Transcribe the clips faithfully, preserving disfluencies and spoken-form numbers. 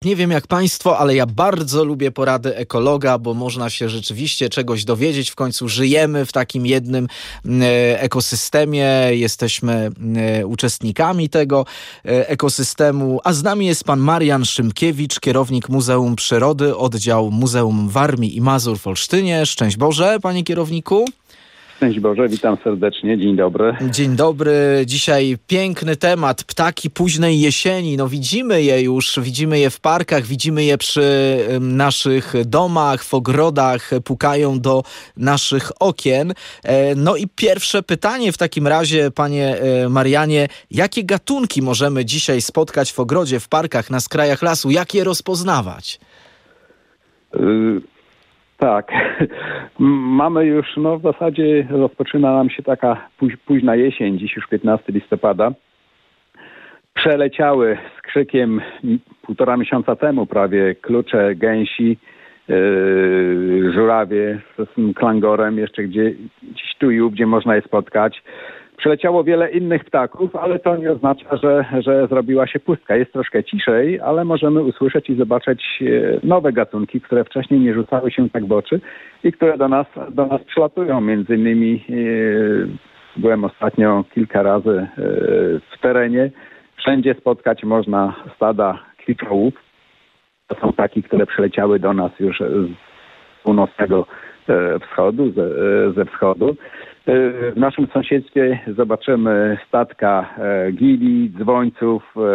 Nie wiem jak państwo, ale ja bardzo lubię porady ekologa, bo można się rzeczywiście czegoś dowiedzieć. W końcu żyjemy w takim jednym ekosystemie, jesteśmy uczestnikami tego ekosystemu. A z nami jest pan Marian Szymkiewicz, kierownik Muzeum Przyrody, oddział Muzeum Warmii i Mazur w Olsztynie. Szczęść Boże, panie kierowniku. Szczęść Boże, witam serdecznie, dzień dobry. Dzień dobry. Dzisiaj piękny temat, ptaki późnej jesieni. No widzimy je już, widzimy je w parkach, widzimy je przy naszych domach, w ogrodach, pukają do naszych okien. No i pierwsze pytanie w takim razie, panie Marianie, jakie gatunki możemy dzisiaj spotkać w ogrodzie, w parkach, na skrajach lasu? Jak je rozpoznawać? Y- Tak, mamy już, no w zasadzie rozpoczyna nam się taka póź, późna jesień, dziś już piętnastego listopada. Przeleciały z krzykiem półtora miesiąca temu prawie klucze, gęsi, yy, żurawie z tym klangorem, jeszcze gdzie, gdzieś tu i ówdzie można je spotkać. Przeleciało wiele innych ptaków, ale to nie oznacza, że, że zrobiła się pustka. Jest troszkę ciszej, ale możemy usłyszeć i zobaczyć nowe gatunki, które wcześniej nie rzucały się tak w oczy i które do nas, do nas przylatują. Między innymi yy, byłem ostatnio kilka razy yy, w terenie. Wszędzie spotkać można stada kwiczołów. To są ptaki, które przyleciały do nas już z północnego yy, wschodu, ze, yy, ze wschodu. W naszym sąsiedztwie zobaczymy stadka e, gili, dzwońców, e,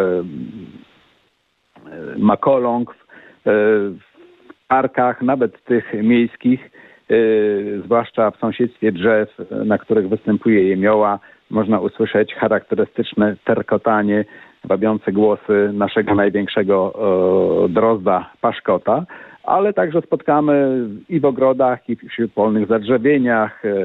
e, makoląg, e, w parkach, nawet tych miejskich, e, zwłaszcza w sąsiedztwie drzew, na których występuje jemioła, można usłyszeć charakterystyczne terkotanie, wabiące głosy naszego największego e, drozda paszkota, ale także spotkamy i w ogrodach, i wśród polnych zadrzewieniach, e,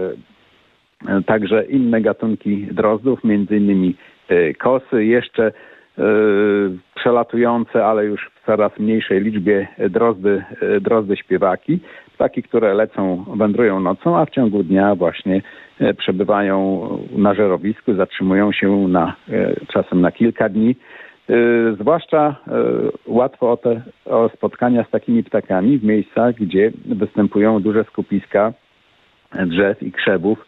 także inne gatunki drozdów, między innymi kosy, jeszcze e, przelatujące, ale już w coraz mniejszej liczbie drozdy, drozdy śpiewaki, ptaki, które lecą, wędrują nocą, a w ciągu dnia właśnie przebywają na żerowisku, zatrzymują się na, czasem na kilka dni. E, zwłaszcza e, łatwo o, te, o spotkania z takimi ptakami w miejscach, gdzie występują duże skupiska drzew i krzewów,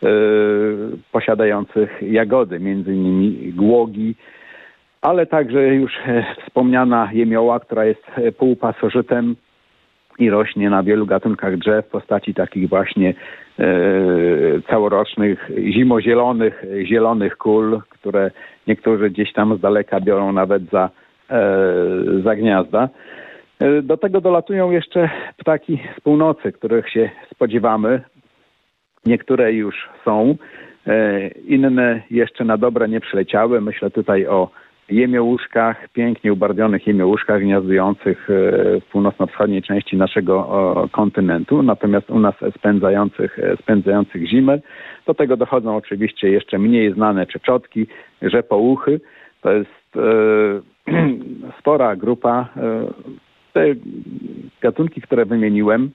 posiadających jagody, między innymi głogi, ale także już wspomniana jemioła, która jest półpasożytem i rośnie na wielu gatunkach drzew w postaci takich właśnie e, całorocznych, zimozielonych, zielonych kul, które niektórzy gdzieś tam z daleka biorą nawet za, e, za gniazda. Do tego dolatują jeszcze ptaki z północy, których się spodziewamy. Niektóre już są, inne jeszcze na dobre nie przyleciały. Myślę tutaj o jemiołuszkach, pięknie ubarwionych jemiołuszkach gniazdujących w północno-wschodniej części naszego kontynentu, natomiast u nas spędzających, spędzających zimę. Do tego dochodzą oczywiście jeszcze mniej znane czeczotki, rzepołuchy. To jest e, spora grupa. E, te gatunki, które wymieniłem,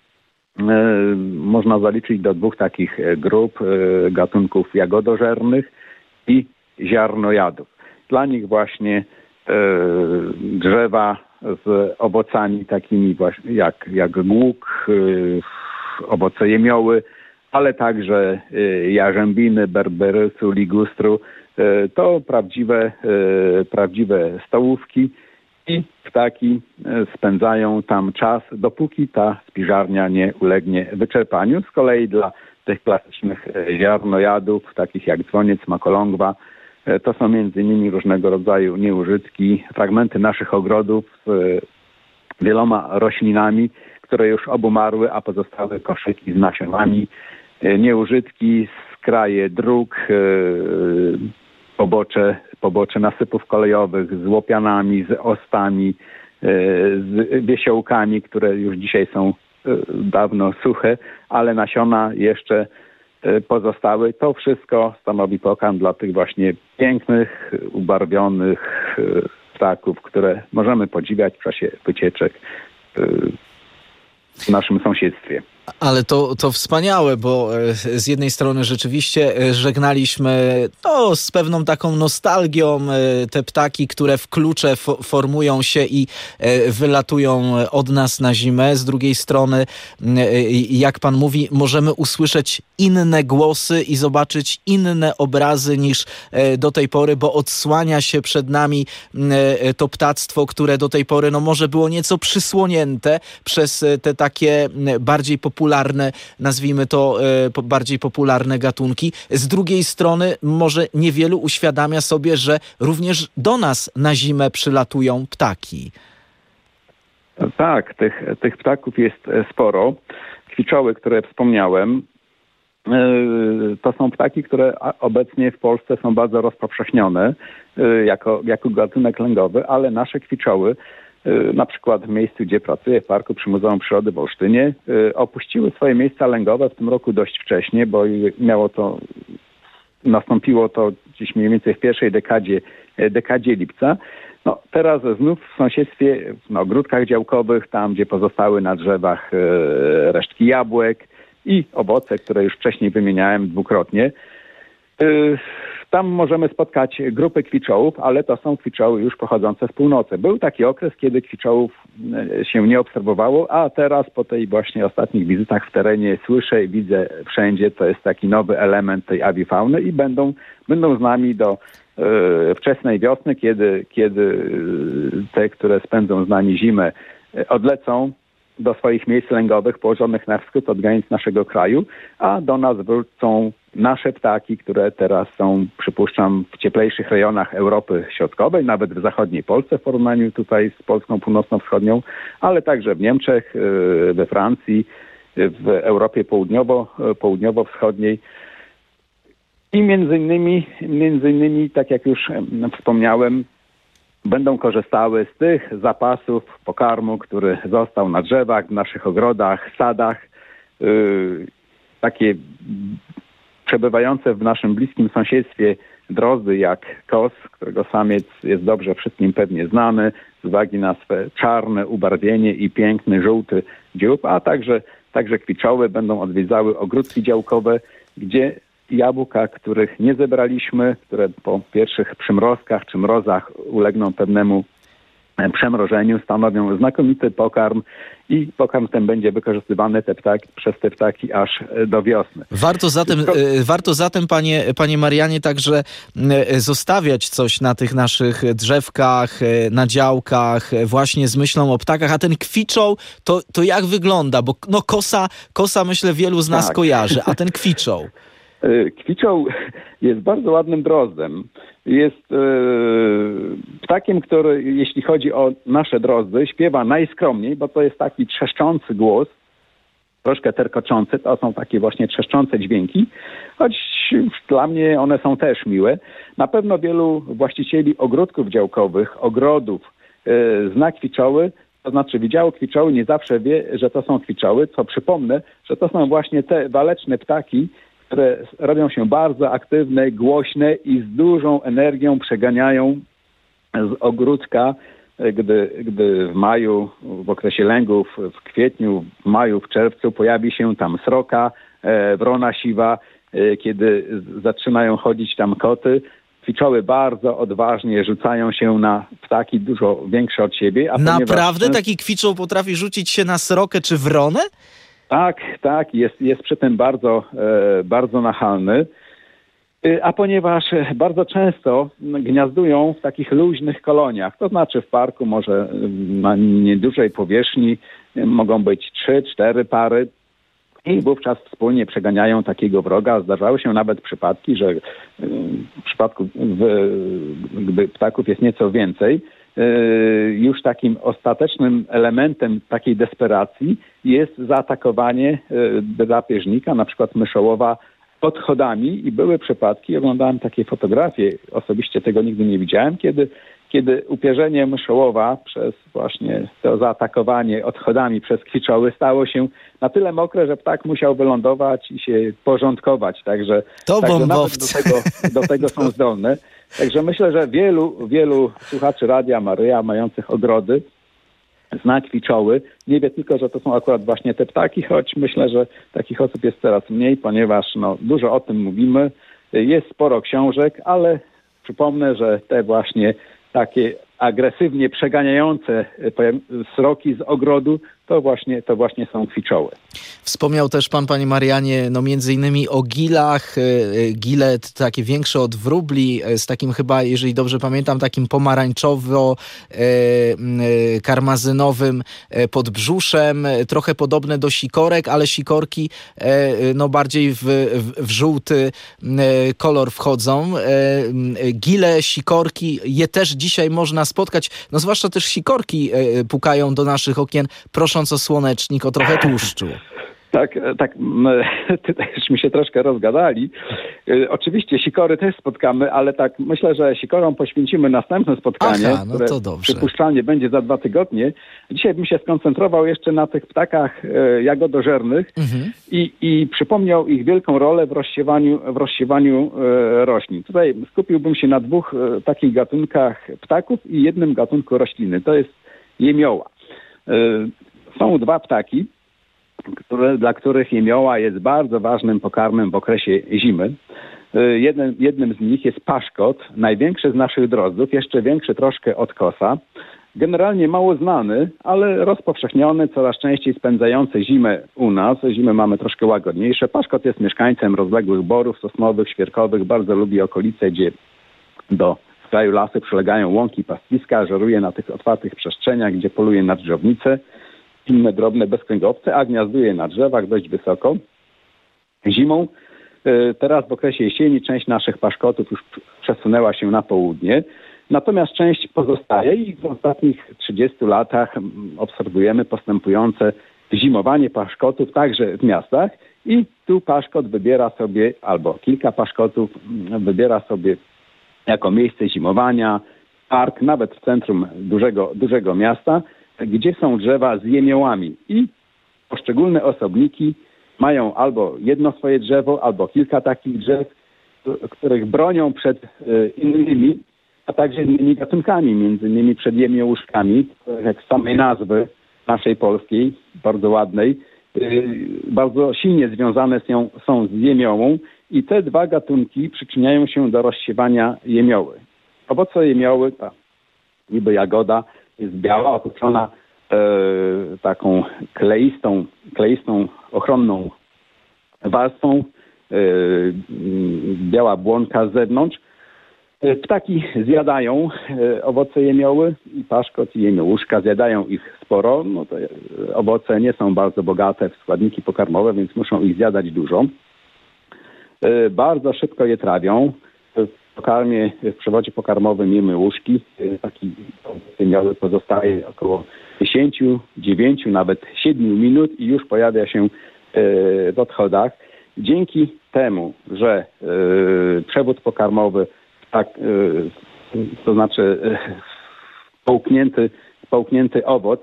można zaliczyć do dwóch takich grup gatunków jagodożernych i ziarnojadów. Dla nich właśnie drzewa z owocami takimi właśnie jak, jak głuk, owoce jemioły, ale także jarzębiny, berberysu, ligustru. To prawdziwe, prawdziwe stołówki. I ptaki spędzają tam czas, dopóki ta spiżarnia nie ulegnie wyczerpaniu. Z kolei dla tych klasycznych ziarnojadów, takich jak dzwoniec, makolągwa, to są między innymi różnego rodzaju nieużytki, fragmenty naszych ogrodów z wieloma roślinami, które już obumarły, a pozostały koszyki z nasionami, nieużytki, skraje dróg, pobocze, pobocze nasypów kolejowych z łopianami, z ostami, z wiesiołkami, które już dzisiaj są dawno suche, ale nasiona jeszcze pozostały. To wszystko stanowi pokarm dla tych właśnie pięknych, ubarwionych ptaków, które możemy podziwiać w czasie wycieczek w naszym sąsiedztwie. Ale to, to wspaniałe, bo z jednej strony rzeczywiście żegnaliśmy no, z pewną taką nostalgią te ptaki, które w klucze fo- formują się i wylatują od nas na zimę. Z drugiej strony, jak pan mówi, możemy usłyszeć inne głosy i zobaczyć inne obrazy niż do tej pory, bo odsłania się przed nami to ptactwo, które do tej pory no, może było nieco przysłonięte przez te takie bardziej popularne, nazwijmy to e, bardziej popularne gatunki. Z drugiej strony może niewielu uświadamia sobie, że również do nas na zimę przylatują ptaki. Tak, tych, tych ptaków jest sporo. Kwiczoły, które wspomniałem, to są ptaki, które obecnie w Polsce są bardzo rozpowszechnione jako, jako gatunek lęgowy, ale nasze kwiczoły, na przykład w miejscu, gdzie pracuję, w Parku przy Muzeum Przyrody w Olsztynie, opuściły swoje miejsca lęgowe w tym roku dość wcześnie, bo miało to, nastąpiło to gdzieś mniej więcej w pierwszej dekadzie, dekadzie lipca. No, teraz znów w sąsiedztwie, w ogródkach działkowych, tam gdzie pozostały na drzewach resztki jabłek i owoce, które już wcześniej wymieniałem dwukrotnie, tam możemy spotkać grupy kwiczołów, ale to są kwiczoły już pochodzące z północy. Był taki okres, kiedy kwiczołów się nie obserwowało, a teraz po tej właśnie ostatnich wizytach w terenie słyszę i widzę wszędzie, to jest taki nowy element tej awifauny i będą, będą z nami do e, wczesnej wiosny, kiedy, kiedy te, które spędzą z nami zimę, odlecą do swoich miejsc lęgowych położonych na wschód od granic naszego kraju, a do nas wrócą nasze ptaki, które teraz są, przypuszczam, w cieplejszych rejonach Europy Środkowej, nawet w zachodniej Polsce w porównaniu tutaj z Polską północno-wschodnią, ale także w Niemczech, we Francji, w Europie południowo, południowo-wschodniej. I między innymi, między innymi, tak jak już wspomniałem, będą korzystały z tych zapasów pokarmu, który został na drzewach, w naszych ogrodach, sadach. Yy, takie przebywające w naszym bliskim sąsiedztwie drozdy jak kos, którego samiec jest dobrze wszystkim pewnie znany z uwagi na swe czarne ubarwienie i piękny żółty dziób, a także, także kwiczoły będą odwiedzały ogródki działkowe, gdzie jabłka, których nie zebraliśmy, które po pierwszych przymrozkach czy mrozach ulegną pewnemu przemrożeniu, stanowią znakomity pokarm i pokarm ten będzie wykorzystywany te ptaki, przez te ptaki aż do wiosny. Warto zatem, to... warto zatem panie, panie Marianie, także zostawiać coś na tych naszych drzewkach, na działkach, właśnie z myślą o ptakach, a ten kwiczoł, to, to jak wygląda? Bo no kosa, kosa myślę wielu z nas tak kojarzy, a ten kwiczoł? Kwiczoł jest bardzo ładnym drozdem. Jest e, ptakiem, który, jeśli chodzi o nasze drozdy, śpiewa najskromniej, bo to jest taki trzeszczący głos, troszkę terkoczący. To są takie właśnie trzeszczące dźwięki, choć dla mnie one są też miłe. Na pewno wielu właścicieli ogródków działkowych, ogrodów e, zna kwiczoły, to znaczy widziało kwiczoły, nie zawsze wie, że to są kwiczoły, co przypomnę, że to są właśnie te waleczne ptaki, które robią się bardzo aktywne, głośne i z dużą energią przeganiają z ogródka, gdy, gdy w maju, w okresie lęgów, w kwietniu, w maju, w czerwcu pojawi się tam sroka, e, wrona siwa, e, kiedy zaczynają chodzić tam koty. Kwiczoły bardzo odważnie rzucają się na ptaki dużo większe od siebie. A naprawdę ponieważ... taki kwiczoł potrafi rzucić się na srokę czy wronę? Tak, tak, jest, jest przy tym bardzo, e, bardzo nachalny, e, a ponieważ bardzo często gniazdują w takich luźnych koloniach, to znaczy w parku może na niedużej powierzchni mogą być trzy, cztery pary i wówczas wspólnie przeganiają takiego wroga. Zdarzały się nawet przypadki, że w przypadku, w, gdy ptaków jest nieco więcej, już takim ostatecznym elementem takiej desperacji jest zaatakowanie drapieżnika, na przykład myszołowa, odchodami i były przypadki, oglądałem takie fotografie, osobiście tego nigdy nie widziałem, kiedy, kiedy upierzenie myszołowa przez właśnie to zaatakowanie odchodami przez kwiczoły stało się na tyle mokre, że ptak musiał wylądować i się porządkować, także, to także bombowcy. nawet do tego, do tego są zdolne. Także myślę, że wielu, wielu słuchaczy Radia Maryja mających ogrody zna kwiczoły. Nie wie tylko, że to są akurat właśnie te ptaki, choć myślę, że takich osób jest coraz mniej, ponieważ no, dużo o tym mówimy. Jest sporo książek, ale przypomnę, że te właśnie takie agresywnie przeganiające powiem, sroki z ogrodu, to właśnie, to właśnie są kwiczoły. Wspomniał też pan, panie Marianie, no między innymi o gilach. Gile takie większe od wróbli, z takim chyba, jeżeli dobrze pamiętam, takim pomarańczowo-karmazynowym podbrzuszem, trochę podobne do sikorek, ale sikorki no bardziej w, w, w żółty kolor wchodzą. Gile, sikorki, je też dzisiaj można spotkać, no zwłaszcza też sikorki pukają do naszych okien, prosząc o słonecznik, o trochę tłuszczu. Tak, tak, tyśmy się troszkę rozgadali. Oczywiście sikory też spotkamy, ale tak myślę, że sikorom poświęcimy następne spotkanie, Aha, no które to dobrze. przypuszczalnie będzie za dwa tygodnie. Dzisiaj bym się skoncentrował jeszcze na tych ptakach jagodożernych mhm. i, i przypomniał ich wielką rolę w rozsiewaniu, w rozsiewaniu roślin. Tutaj skupiłbym się na dwóch takich gatunkach ptaków i jednym gatunku rośliny. To jest jemioła. Są dwa ptaki, które, dla których jemioła jest bardzo ważnym pokarmem w okresie zimy. Jeden, jednym z nich jest paszkot, największy z naszych drozdów, jeszcze większy troszkę od kosa. Generalnie mało znany, ale rozpowszechniony, coraz częściej spędzający zimę u nas. Zimę mamy troszkę łagodniejsze. Paszkot jest mieszkańcem rozległych borów sosnowych, świerkowych, bardzo lubi okolice, gdzie do skraju lasu przylegają łąki, pastwiska, żeruje na tych otwartych przestrzeniach, gdzie poluje na dżdżownice, inne drobne bezkręgowce, a gniazduje na drzewach dość wysoko. Zimą, teraz w okresie jesieni, część naszych paszkotów już przesunęła się na południe, natomiast część pozostaje i w ostatnich trzydziestu latach obserwujemy postępujące zimowanie paszkotów także w miastach i tu paszkot wybiera sobie, albo kilka paszkotów wybiera sobie jako miejsce zimowania, park, nawet w centrum dużego, dużego miasta, gdzie są drzewa z jemiołami i poszczególne osobniki mają albo jedno swoje drzewo, albo kilka takich drzew, których bronią przed innymi, a także innymi gatunkami, między innymi przed jemiołuszkami, jak z samej nazwy naszej polskiej, bardzo ładnej, bardzo silnie związane są, są z jemiołą i te dwa gatunki przyczyniają się do rozsiewania jemioły. Owoce jemioły, ta niby jagoda, jest biała, otoczona e, taką kleistą, kleistą, ochronną warstwą, e, biała błonka z zewnątrz. E, ptaki zjadają e, owoce jemioły i paszkot i jemiołuszka, zjadają ich sporo. No to, e, owoce nie są bardzo bogate w składniki pokarmowe, więc muszą ich zjadać dużo. E, bardzo szybko je trawią. W pokarmie, w przewodzie pokarmowym jemy łuszki. Taki jemioły pozostaje około dziesięć, dziewięć, nawet siedem minut i już pojawia się w odchodach. Dzięki temu, że przewód pokarmowy, tak, to znaczy połknięty, połknięty owoc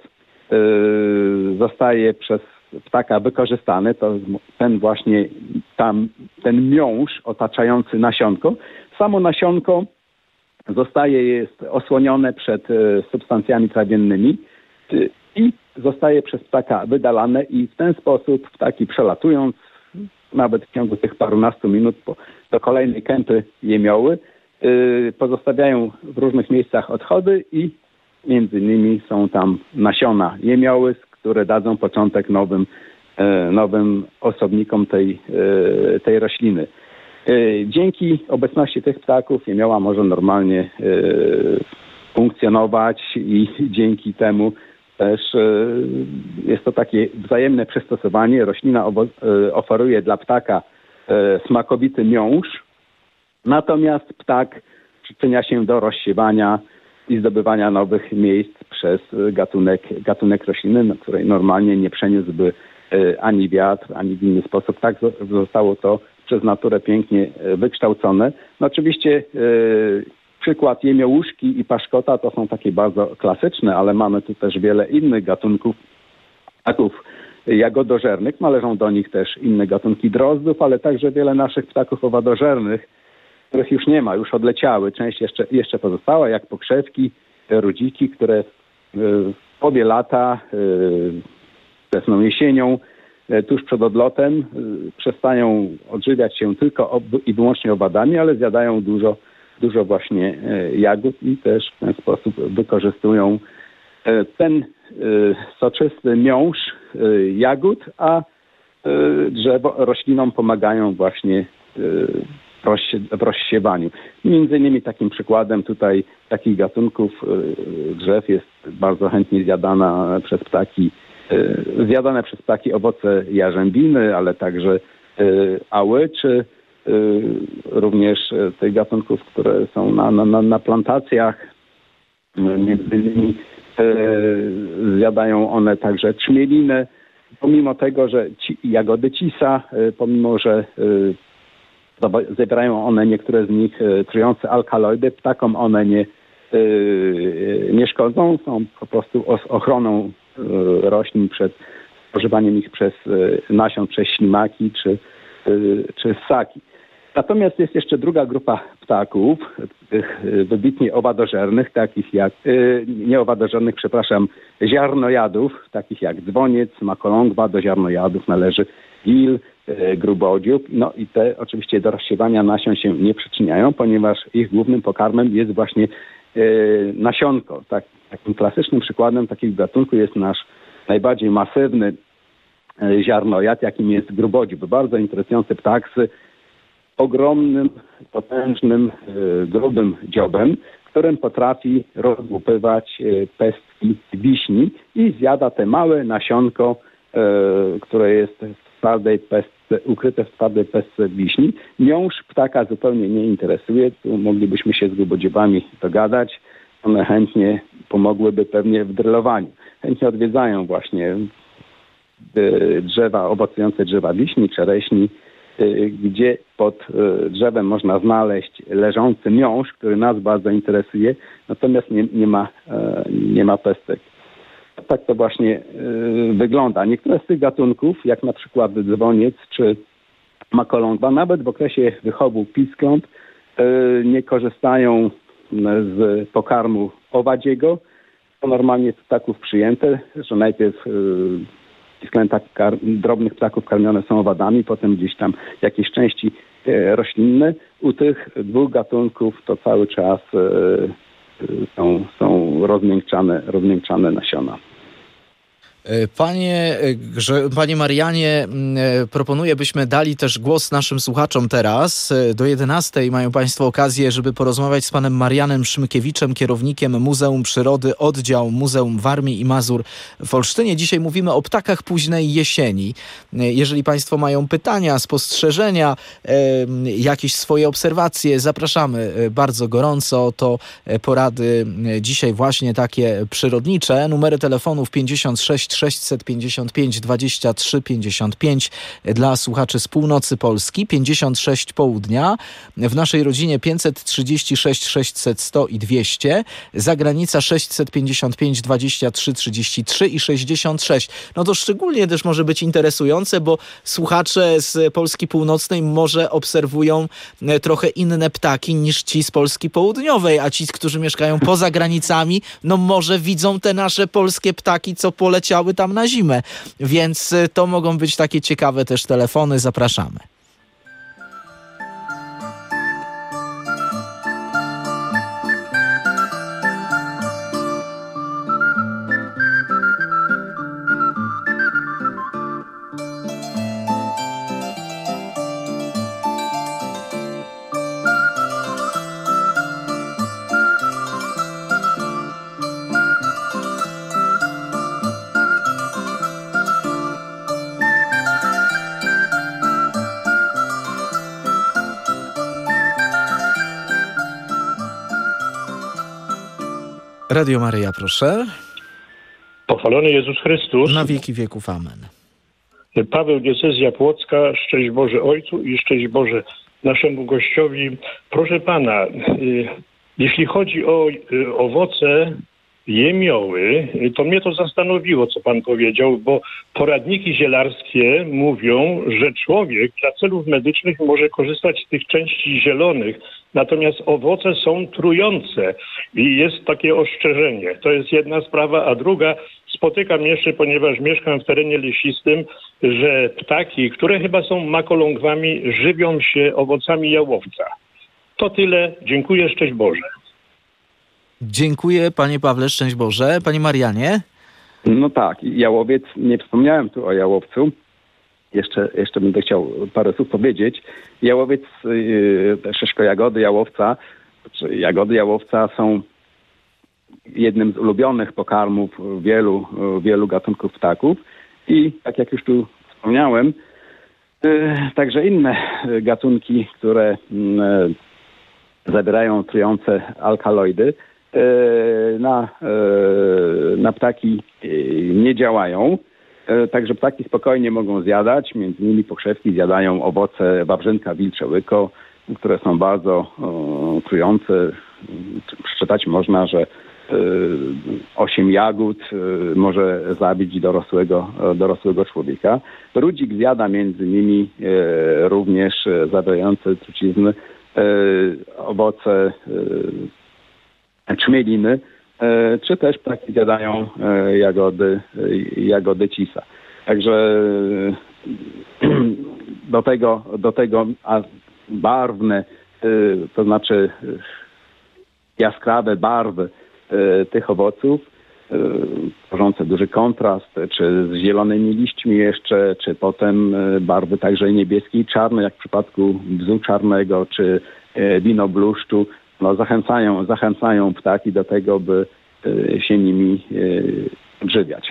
zostaje przez ptaka wykorzystany, to ten właśnie tam, ten miąższ otaczający nasionko. Samo nasionko zostaje, jest osłonione przed substancjami trawiennymi i zostaje przez ptaka wydalane i w ten sposób ptaki przelatując nawet w ciągu tych parunastu minut po, do kolejnej kępy jemioły yy, pozostawiają w różnych miejscach odchody i między innymi są tam nasiona jemioły, które dadzą początek nowym, yy, nowym osobnikom tej, yy, tej rośliny. Dzięki obecności tych ptaków jemioła może normalnie y, funkcjonować i dzięki temu też y, jest to takie wzajemne przystosowanie. Roślina obo, y, oferuje dla ptaka y, smakowity miąższ, natomiast ptak przyczynia się do rozsiewania i zdobywania nowych miejsc przez gatunek, gatunek rośliny, na której normalnie nie przeniósłby y, ani wiatr, ani w inny sposób. Tak zostało to przez naturę pięknie wykształcone. No oczywiście yy, przykład jemiołuszki i paszkota to są takie bardzo klasyczne, ale mamy tu też wiele innych gatunków ptaków jagodożernych. Należą do nich też inne gatunki drozdów, ale także wiele naszych ptaków owadożernych, których już nie ma, już odleciały. Część jeszcze, jeszcze pozostała, jak pokrzewki, rudziki, które yy, połowie lata, wczesną jesienią, tuż przed odlotem przestają odżywiać się tylko i wyłącznie owadami, ale zjadają dużo, dużo właśnie jagód i też w ten sposób wykorzystują ten soczysty miąższ jagód, a drzewo, roślinom pomagają właśnie w rozsiewaniu. Między innymi takim przykładem tutaj takich gatunków drzew jest bardzo chętnie zjadana przez ptaki, zjadane przez ptaki owoce jarzębiny, ale także ały, czy również tych gatunków, które są na, na, na plantacjach. Między innymi zjadają one także trzmieliny, pomimo tego, że ci, jagody cisa, pomimo że zawierają one niektóre z nich trujące alkaloidy, ptakom one nie, nie szkodzą, są po prostu ochroną roślin przed spożywaniem ich przez nasion, przez ślimaki czy, czy ssaki. Natomiast jest jeszcze druga grupa ptaków, tych wybitnie owadożernych, takich jak, nie owadożernych, przepraszam, ziarnojadów, takich jak dzwoniec, makolągwa. Do ziarnojadów należy il, grubodziób. No i te oczywiście do rozsiewania nasion się nie przyczyniają, ponieważ ich głównym pokarmem jest właśnie nasionko. Tak, takim klasycznym przykładem takiego gatunku jest nasz najbardziej masywny ziarnojad, jakim jest grubodziób. Bardzo interesujący ptak z ogromnym, potężnym, grubym dziobem, którym potrafi rozłupywać pestki wiśni i zjada te małe nasionko, które jest w twardej pestce, ukryte w twardej pestce wiśni. Miąższ ptaka zupełnie nie interesuje. Tu moglibyśmy się z grubodziobami dogadać. One chętnie pomogłyby pewnie w drylowaniu. Chętnie odwiedzają właśnie drzewa, owocujące drzewa wiśni, czereśni, gdzie pod drzewem można znaleźć leżący miąższ, który nas bardzo interesuje, natomiast nie, nie, ma, nie ma pestek. Tak to właśnie wygląda. Niektóre z tych gatunków, jak na przykład dzwoniec czy makolągwa, nawet w okresie wychowu piskląt nie korzystają z pokarmu owadziego. To normalnie jest ptaków przyjęte, że najpierw pisklęta kar- drobnych ptaków karmione są owadami, potem gdzieś tam jakieś części e, roślinne. U tych dwóch gatunków to cały czas e, są, są rozmiękczane, rozmiękczane nasiona. Panie, Panie Marianie, proponuję, byśmy dali też głos naszym słuchaczom teraz. Do jedenastej mają Państwo okazję, żeby porozmawiać z panem Marianem Szymkiewiczem, kierownikiem Muzeum Przyrody, oddział Muzeum Warmii i Mazur w Olsztynie. Dzisiaj mówimy o ptakach późnej jesieni. Jeżeli Państwo mają pytania, spostrzeżenia, jakieś swoje obserwacje, zapraszamy bardzo gorąco. To porady dzisiaj właśnie takie przyrodnicze. Numery telefonów pięćdziesiąt sześć sześćset pięćdziesiąt pięć dwadzieścia trzy pięćdziesiąt pięć dla słuchaczy z północy Polski, pięćdziesiąt sześć południa, w naszej rodzinie pięćset trzydzieści sześć sześćset sto i dwieście, zagranica sześćset pięćdziesiąt pięć dwadzieścia trzy trzydzieści trzy i sześćdziesiąt sześć. No to szczególnie też może być interesujące, bo słuchacze z Polski Północnej może obserwują trochę inne ptaki niż ci z Polski Południowej, a ci, którzy mieszkają poza granicami, no może widzą te nasze polskie ptaki, co poleciały tam na zimę. Więc to mogą być takie ciekawe też telefony. Zapraszamy. Radio Maryja, proszę. Pochwalony Jezus Chrystus. Na wieki wieków. Amen. Paweł, diecezja płocka. Szczęść Boże Ojcu i szczęść Boże naszemu gościowi. Proszę Pana, jeśli chodzi o owoce jemioły, to mnie to zastanowiło, co Pan powiedział, bo poradniki zielarskie mówią, że człowiek dla celów medycznych może korzystać z tych części zielonych Natomiast owoce są trujące i jest takie ostrzeżenie. To jest jedna sprawa, a druga, spotykam jeszcze, ponieważ mieszkam w terenie lesistym, że ptaki, które chyba są makolągwami, żywią się owocami jałowca. To tyle. Dziękuję. Szczęść Boże. Dziękuję, panie Pawle. Szczęść Boże. Panie Marianie? No tak, jałowiec, nie wspomniałem tu o jałowcu. Jeszcze, jeszcze będę chciał parę słów powiedzieć. Jałowiec, yy, te szyszko jagody jałowca, czy jagody jałowca są jednym z ulubionych pokarmów wielu, wielu gatunków ptaków. I tak jak już tu wspomniałem, yy, także inne gatunki, które yy, zawierają trujące alkaloidy, yy, na, yy, na ptaki yy, nie działają. Także ptaki spokojnie mogą zjadać, między innymi pokrzewki zjadają owoce wawrzynka, wilcze łyko, które są bardzo o, trujące. Przeczytać można, że osiem jagód y, może zabić dorosłego, dorosłego człowieka. Rudzik zjada między innymi y, również zawierające trucizny y, owoce y, czmieliny, czy też ptaki zjadają jagody, jagody cisa. Także do tego, do tego a barwne, to znaczy jaskrawe barwy tych owoców, tworzące duży kontrast, czy z zielonymi liśćmi jeszcze, czy potem barwy także niebieskie i czarne, jak w przypadku bzu czarnego, czy winobluszczu. No, zachęcają, zachęcają ptaki do tego, by y, się nimi y, odżywiać.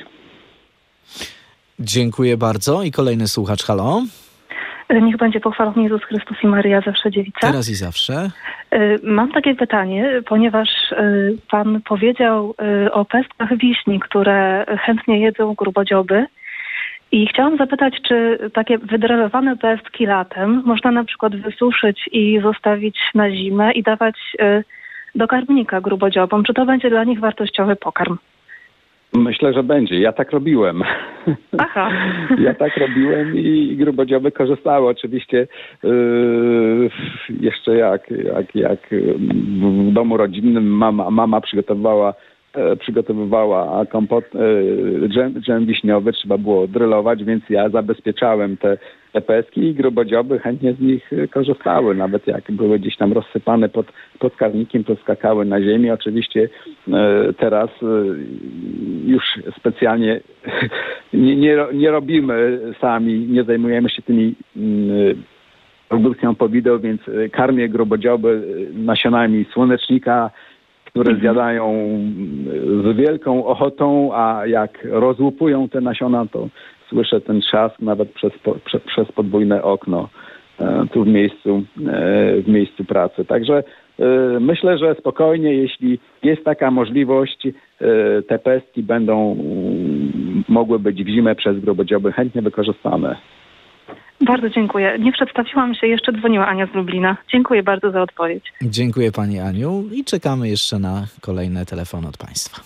Dziękuję bardzo. I kolejny słuchacz, halo. Niech będzie pochwalony Jezus Chrystus i Maryja zawsze dziewica. Teraz i zawsze. Mam takie pytanie, ponieważ pan powiedział o pestkach wiśni, które chętnie jedzą grubodzioby. I chciałam zapytać, czy takie wydrelowane pestki latem można na przykład wysuszyć i zostawić na zimę i dawać y, do karmnika grubodziobom? Czy to będzie dla nich wartościowy pokarm? Myślę, że będzie. Ja tak robiłem. Aha. Ja tak robiłem i grubodzioby korzystały. Oczywiście yy, jeszcze jak, jak, jak w domu rodzinnym mama, mama przygotowywała przygotowywała kompot, dżem, dżem wiśniowy, trzeba było drylować, więc ja zabezpieczałem te, te pestki i grubodzioby chętnie z nich korzystały. Nawet jak były gdzieś tam rozsypane pod, pod karnikiem, to skakały na ziemię. Oczywiście teraz już specjalnie nie, nie, nie robimy sami, nie zajmujemy się tymi produkcją powideł, więc karmię grubodzioby nasionami słonecznika, które zjadają z wielką ochotą, a jak rozłupują te nasiona, to słyszę ten trzask nawet przez, prze, przez podwójne okno e, tu w miejscu, e, w miejscu pracy. Także e, myślę, że spokojnie, jeśli jest taka możliwość, e, te pestki będą m, mogły być w zimę przez grubodzioby chętnie wykorzystane. Bardzo dziękuję. Nie przedstawiłam się, jeszcze dzwoniła Ania z Lublina. Dziękuję bardzo za odpowiedź. Dziękuję pani Aniu i czekamy jeszcze na kolejne telefony od państwa.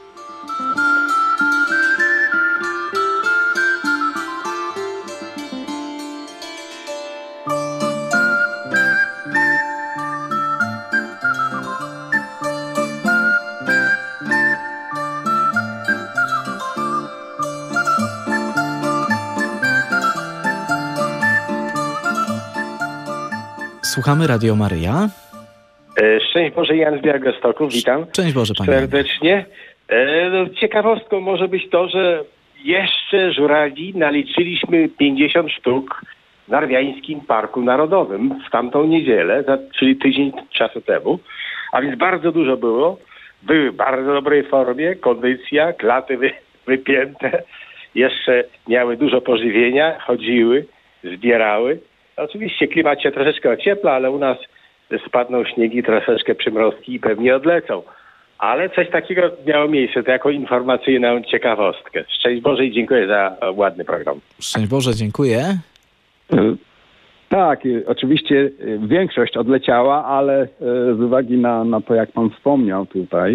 Słuchamy Radio Maryja. Szczęść Boże, Jan z Białegostoku, witam. Szczęść Boże, panie serdecznie. Ciekawostką może być to, że jeszcze żurawi naliczyliśmy pięćdziesiąt sztuk w Narwiańskim Parku Narodowym w tamtą niedzielę, czyli tydzień czasu temu. A więc bardzo dużo było. Były w bardzo dobrej formie, kondycja, klaty wy, wypięte. Jeszcze miały dużo pożywienia, chodziły, zbierały. Oczywiście klimat się troszeczkę ociepla, ale u nas spadną śniegi, troszeczkę przymrozki i pewnie odlecą. Ale coś takiego miało miejsce, to jako informacyjną ciekawostkę. Szczęść Boże i dziękuję za ładny program. Szczęść Boże, dziękuję. Tak, oczywiście większość odleciała, ale z uwagi na, na to, jak pan wspomniał tutaj,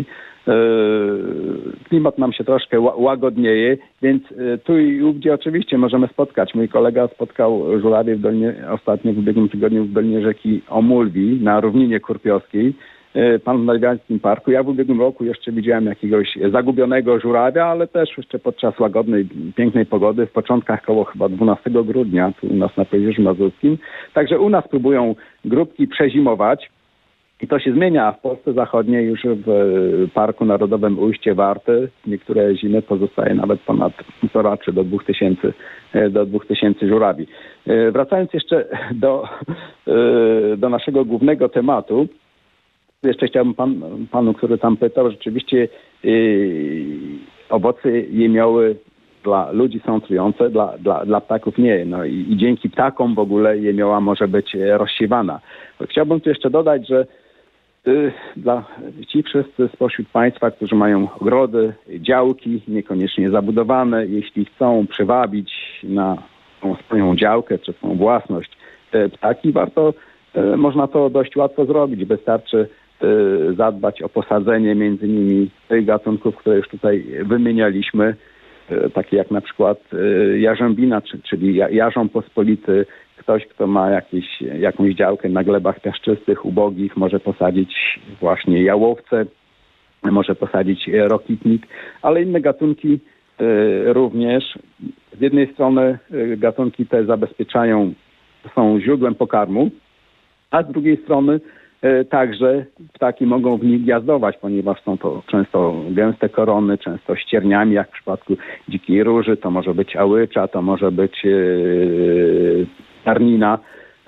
klimat nam się troszkę łagodnieje, więc tu i ówdzie oczywiście możemy spotkać. Mój kolega spotkał żurawie w Dolnie, ostatnio w ubiegłym tygodniu w Dolnie rzeki Omulwi na równinie kurpiowskiej. Pan w Narwiańskim Parku. Ja w ubiegłym roku jeszcze widziałem jakiegoś zagubionego żurawia, ale też jeszcze podczas łagodnej, pięknej pogody w początkach koło chyba dwunastego grudnia tu u nas na Pojezierzu Mazurskim. Także u nas próbują grupki przezimować. I to się zmienia. W Polsce Zachodniej już w Parku Narodowym Ujście Warty niektóre zimy pozostaje nawet ponad półtora czy do dwóch tysięcy, do dwóch tysięcy żurawi. Wracając jeszcze do, do naszego głównego tematu, jeszcze chciałbym pan, panu, który tam pytał, rzeczywiście yy, owoce jemioły dla ludzi są trujące, dla, dla, dla ptaków nie. No i, i dzięki ptakom w ogóle jemioła może być rozsiewana. Chciałbym tu jeszcze dodać, że yy, dla ci wszyscy spośród państwa, którzy mają ogrody, działki, niekoniecznie zabudowane, jeśli chcą przywabić na tą swoją działkę czy swoją własność te ptaki, warto, yy, można to dość łatwo zrobić. Wystarczy zadbać o posadzenie między innymi tych gatunków, które już tutaj wymienialiśmy, takie jak na przykład jarzębina, czyli jarząb pospolity. Ktoś, kto ma jakieś, jakąś działkę na glebach piaszczystych, ubogich, może posadzić właśnie jałowce, może posadzić rokitnik, ale inne gatunki również. Z jednej strony gatunki te zabezpieczają, są źródłem pokarmu, a z drugiej strony także ptaki mogą w nich gniazdować, ponieważ są to często gęste korony, często ścierniami, jak w przypadku dzikiej róży, to może być ałycza, to może być yy, tarnina yy,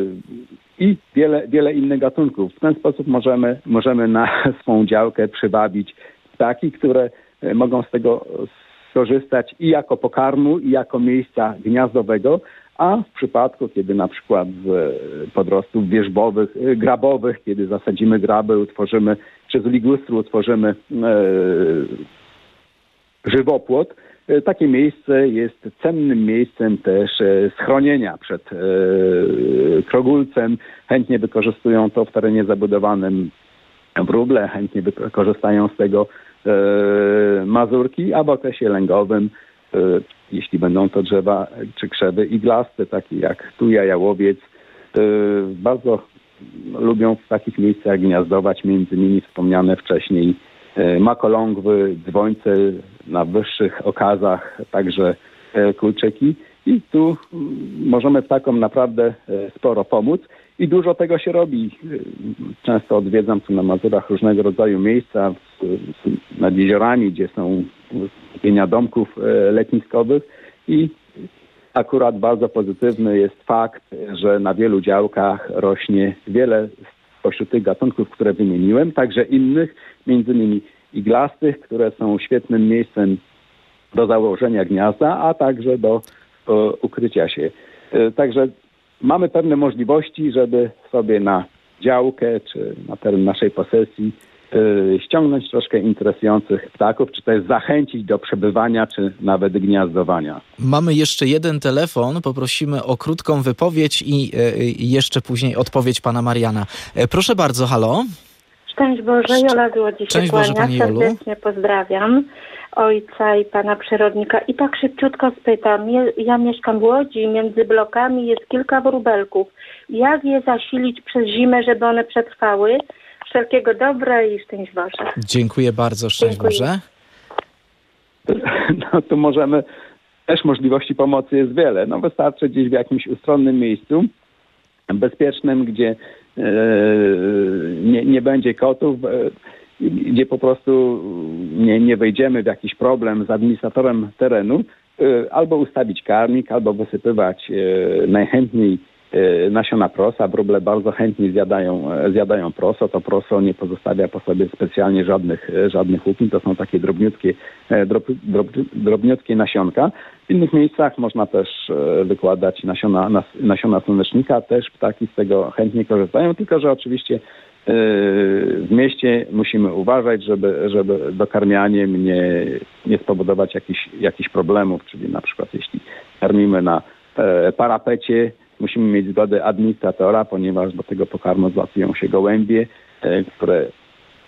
i wiele, wiele innych gatunków. W ten sposób możemy, możemy na swą działkę przywabić ptaki, które mogą z tego skorzystać i jako pokarmu, i jako miejsca gniazdowego, a w przypadku, kiedy na przykład z podrostów wierzbowych, grabowych, kiedy zasadzimy graby, utworzymy, czy z ligustru utworzymy e, żywopłot, e, takie miejsce jest cennym miejscem też e, schronienia przed e, krogulcem. Chętnie wykorzystują to w terenie zabudowanym wróble, chętnie wykorzystają z tego e, mazurki, a w okresie lęgowym e, jeśli będą to drzewa czy krzewy iglaste, takie jak tuja, jałowiec, bardzo lubią w takich miejscach gniazdować, między innymi wspomniane wcześniej makolągwy, dzwońce na wyższych okazach, także kulczyki. I tu możemy ptakom naprawdę sporo pomóc i dużo tego się robi. Często odwiedzam tu na Mazurach różnego rodzaju miejsca nad jeziorami, gdzie są skupienia domków letniskowych i akurat bardzo pozytywny jest fakt, że na wielu działkach rośnie wiele spośród tych gatunków, które wymieniłem, także innych, między innymi iglastych, które są świetnym miejscem do założenia gniazda, a także do o, ukrycia się. Także mamy pewne możliwości, żeby sobie na działkę czy na teren naszej posesji yy, ściągnąć troszkę interesujących ptaków, czy też zachęcić do przebywania, czy nawet gniazdowania. Mamy jeszcze jeden telefon, poprosimy o krótką wypowiedź i yy, jeszcze później odpowiedź pana Mariana. Yy, proszę bardzo, halo. Szczęść Boże, Jola z Łodzi się kłania, serdecznie pozdrawiam ojca i pana przyrodnika. I tak szybciutko spytam, ja mieszkam w Łodzi, między blokami jest kilka wróbelków. Jak je zasilić przez zimę, żeby one przetrwały? Wszelkiego dobra i szczęść Boże. Dziękuję bardzo, szczęść Dziękuję. Boże. No tu możemy, też możliwości pomocy jest wiele. No wystarczy gdzieś w jakimś ustronnym miejscu, bezpiecznym, gdzie e, nie, nie będzie kotów, e, gdzie po prostu nie, nie wejdziemy w jakiś problem z administratorem terenu, e, albo ustawić karmik, albo wysypywać e, najchętniej e, nasiona prosa. Wróble bardzo chętnie zjadają, zjadają proso. To proso nie pozostawia po sobie specjalnie żadnych, żadnych łupin. To są takie drobniutkie, drob, drob, drobniutkie nasionka. W innych miejscach można też wykładać nasiona, nas, nasiona słonecznika. Też ptaki z tego chętnie korzystają, tylko że oczywiście w mieście musimy uważać, żeby, żeby dokarmianiem nie, nie spowodować jakichś, jakichś problemów, czyli na przykład jeśli karmimy na parapecie, musimy mieć zgodę administratora, ponieważ do tego pokarmu zlatują się gołębie, które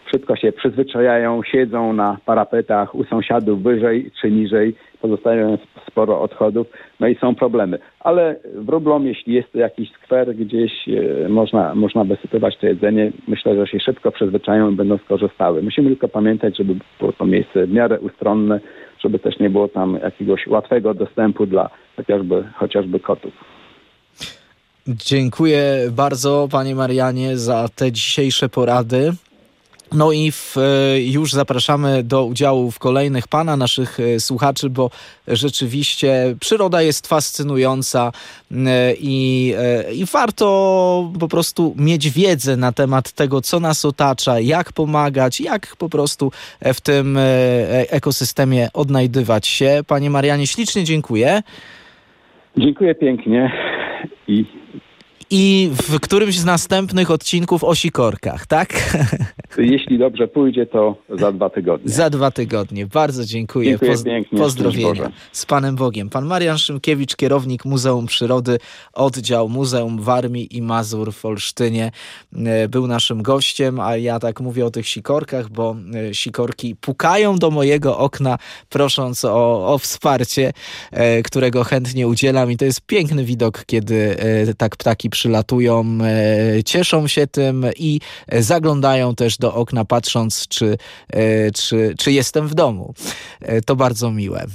szybko się przyzwyczajają, siedzą na parapetach u sąsiadów wyżej czy niżej, pozostawiając sporo odchodów, no i są problemy. Ale wróblom, jeśli jest to jakiś skwer, gdzieś e, można, można wysypywać to jedzenie, myślę, że się szybko przyzwyczają i będą skorzystały. Musimy tylko pamiętać, żeby było to miejsce w miarę ustronne, żeby też nie było tam jakiegoś łatwego dostępu dla chociażby, chociażby kotów. Dziękuję bardzo, panie Marianie, za te dzisiejsze porady. No i w, już zapraszamy do udziału w kolejnych pana, naszych słuchaczy, bo rzeczywiście przyroda jest fascynująca i, i warto po prostu mieć wiedzę na temat tego, co nas otacza, jak pomagać, jak po prostu w tym ekosystemie odnajdywać się. Panie Marianie, ślicznie dziękuję. Dziękuję pięknie i I w którymś z następnych odcinków o sikorkach, tak? Jeśli dobrze pójdzie, to za dwa tygodnie. Za dwa tygodnie. Bardzo dziękuję. Dziękuję Poz- pięknie. Pozdrowienia. Z Panem Bogiem. Pan Marian Szymkiewicz, kierownik Muzeum Przyrody, oddział Muzeum Warmii i Mazur w Olsztynie, był naszym gościem, a ja tak mówię o tych sikorkach, bo sikorki pukają do mojego okna, prosząc o, o wsparcie, którego chętnie udzielam i to jest piękny widok, kiedy tak ptaki przylatują, cieszą się tym i zaglądają też do okna, patrząc, czy, czy, czy jestem w domu. To bardzo miłe.